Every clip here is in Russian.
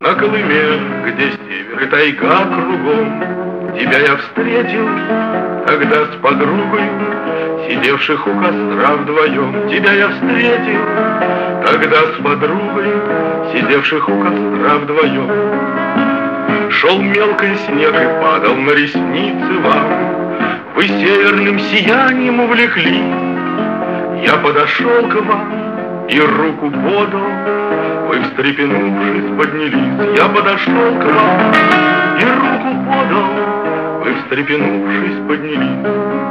На Колыме, где север и тайга кругом, тебя я встретил тогда с подругой, сидевших у костра вдвоем. Тебя я встретил тогда с подругой, сидевших у костра вдвоем. Шел мелкий снег и падал на ресницы вам, вы северным сиянием увлекли. Я подошел к вам и руку подал, вы, встрепенувшись, поднялись. Я подошел к вам и руку подал, вы, встрепенувшись, поднялись.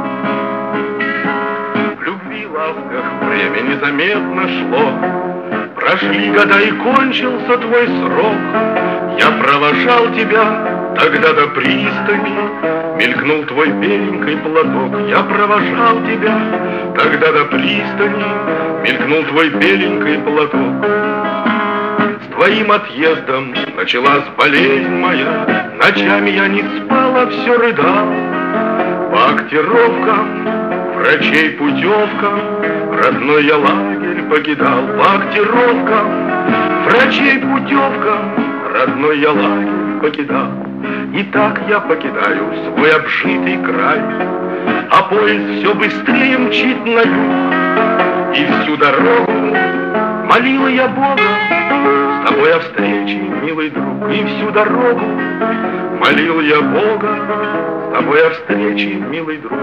В любви, ласках время незаметно шло, прошли года и кончился твой срок. Я провожал тебя тогда до пристани, мелькнул твой беленький платок. Я провожал тебя тогда до пристани, мелькнул твой беленький платок. С твоим отъездом началась болезнь моя, ночами я не спал, а все рыдал. По актировкам, врачей путевкам, родной я лагерь покидал. По актировкам, врачей путевкам, родной я лагерь покидал. И так я покидаю свой обжитый край, а поезд все быстрее мчит на юг. И всю дорогу молила я Бога с тобой о встрече, милый друг. И всю дорогу молил я Бога с тобой о встрече, милый друг.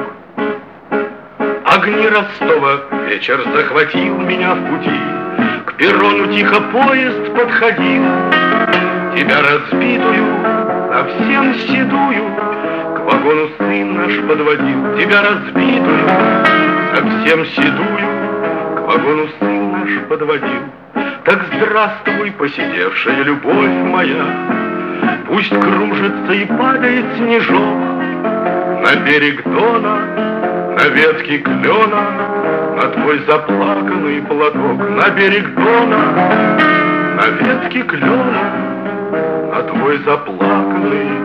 Огни Ростова вечер захватил меня в пути, к перрону тихо поезд подходил. Тебя разбитую, совсем седую, к вагону сын наш подводил. Тебя разбитую, совсем седую, к вагону сын наш подводил. Так здравствуй, посидевшая любовь моя, пусть кружится и падает снежок на берег Дона, на ветке клена, на твой заплаканный платок. На берег Дона, на ветке клена, на твой заплаканный